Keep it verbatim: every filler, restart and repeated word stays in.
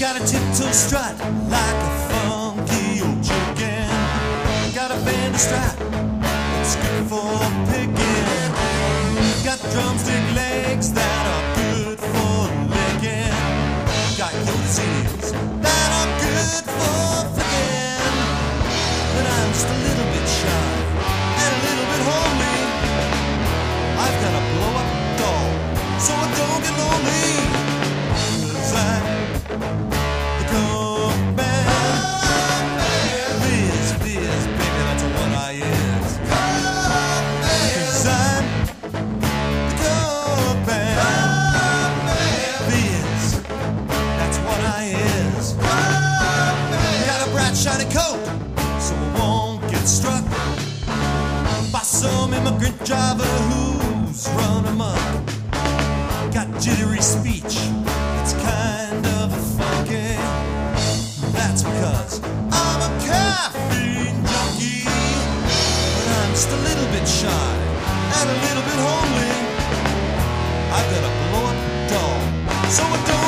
Got a tiptoe strut like a funky old chicken. Got a bandy strap that's good for picking. Got drumstick legs that are good for licking. Got goat's ears that are good for flicking. But I'm just a little bit shy and a little bit homely. I've got a blow-up doll, so I don't get lonely. 'Cause I'm the coke man. Fizz, fizz, baby, that's what I is. 'Cause I'm the coke man. Fizz, that's what I is. Got a bright shiny coat, so I won't get struck by some immigrant driver who's run amok. Got jittery speech, it's kind of funky. That's because I'm a caffeine junkie. But I'm just a little bit shy and a little bit homely. I've got a blow-up doll, so I don't